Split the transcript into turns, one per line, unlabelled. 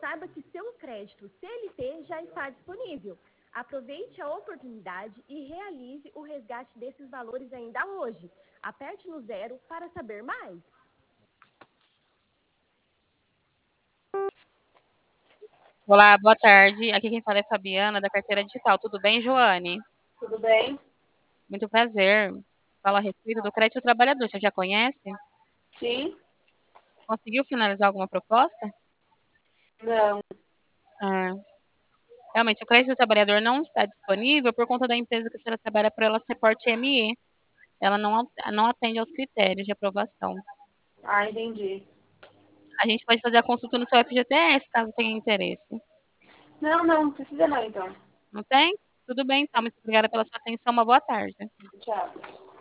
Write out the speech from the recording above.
saiba que seu crédito CLT já está disponível. Aproveite a oportunidade e realize o resgate desses valores ainda hoje. Aperte no 0 para saber mais.
Olá, boa tarde. Aqui quem fala é Fabiana, da Carteira Digital. Tudo bem, Joane?
Tudo bem?
Muito prazer. Fala a respeito do crédito trabalhador. Você já conhece?
Sim?
Conseguiu finalizar alguma proposta?
Não.
Ah, realmente, o crédito trabalhador não está disponível por conta da empresa que a senhora trabalha por ela ser porte ME. Ela não atende aos critérios de aprovação.
Ah, entendi.
A gente pode fazer a consulta no seu FGTS, caso tenha interesse.
Não precisa não, então.
Não tem? Tudo bem, então. Muito obrigada pela sua atenção. Uma boa tarde.
Tchau.